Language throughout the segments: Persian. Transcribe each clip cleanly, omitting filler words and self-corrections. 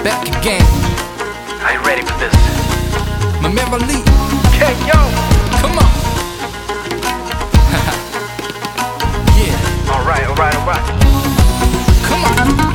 back again. Are you ready for this? Remember Lee? Okay, yo! Come on. Yeah. Alright. Come on.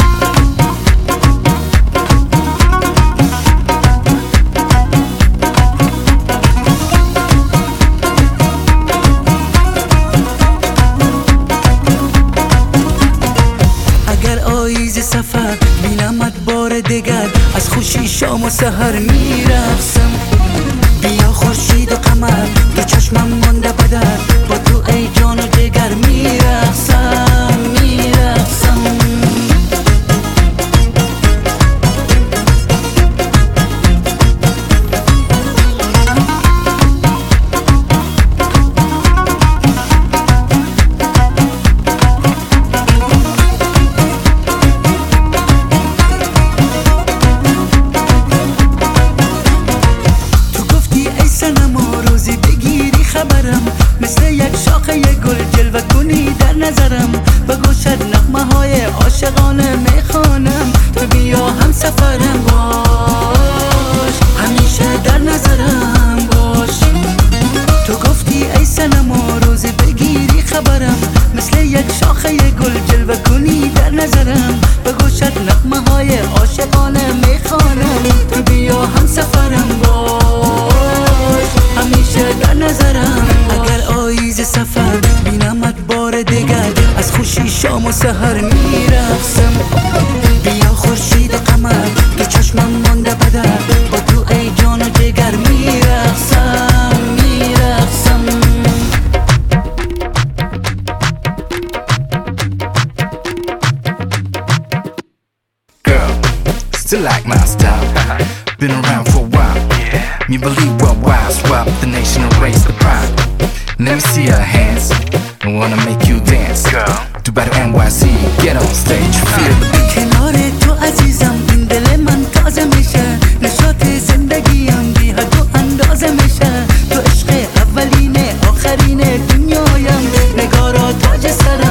اگر آیز سفر بینمت بار دگر، از خوشی شام و سحر میرقصم. بیا خورشید و قمر تو چشمم مانده بدر، با تو ای جان و جگر میرقصم. مثل یک شاخه گل جلوه کنی در نظرم، به گوشت نغمه های عاشقانه میخوانم. تو بیا هم سفرم باش، همیشه در نظرم باش. تو گفتی ای صنما روزی بگیری خبرم، مثل یک شاخه گل جلوه کنی در نظرم، به گوشت نغمه های عاشقانه میخوانم. تو بیا هم سفرم باش، همیشه در نظرم. اگر آیز سفر بینمت بار دگر، از خوشی شام و سحر میرقصم. بیا خورشید و قمر تو چشمم مانده بدر، با تو ای جان و جگر میرقصم. Girl, still like my style. Been around for a while. Me believe worldwide, swap the nation, erase the pride. Let me see your hands, I wanna make you dance. Girl, Dubai to NYC, get on stage, feel the beat. کنار تو عزیزم این دل من تازه میشه، نشاط زندگیم بی حد و اندازه میشه. تو عشق اولینه آخرینه دنیایم، نگارا تاج سرم.